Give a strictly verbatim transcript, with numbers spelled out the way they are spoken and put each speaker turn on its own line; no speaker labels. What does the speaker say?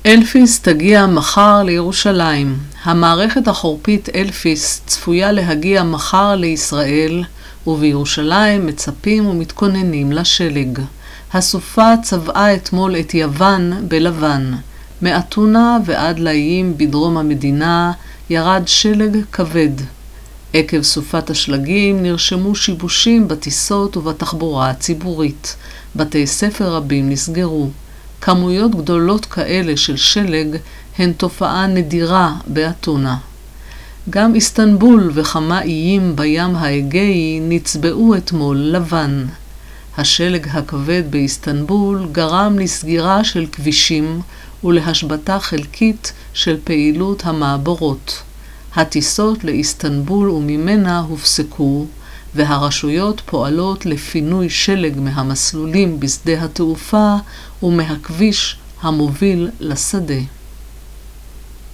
אלפיס תגיע מחר לירושלים. המערכת החורפית אלפיס צפויה להגיע מחר לישראל, ובירושלים מצפים ומתכוננים לשלג. הסופה צבעה אתמול את יוון בלבן. מאתונה ועד לאיים בדרום המדינה ירד שלג כבד. עקב סופת השלגים נרשמו שיבושים בטיסות ובתחבורה הציבורית. בתי ספר רבים נסגרו. כמויות גדולות כאלה של שלג הן תופעה נדירה באתונה. גם איסטנבול וכמה איים בים האגאי נצבעו אתמול לבן. השלג הכבד באיסטנבול גרם לסגירה של כבישים ולהשבתה חלקית של פעילות המעבורות. הטיסות לאיסטנבול וממנה הופסקו, והרשויות פועלות לפינוי שלג מהמסלולים בשדה התעופה ומהכביש המוביל לשדה.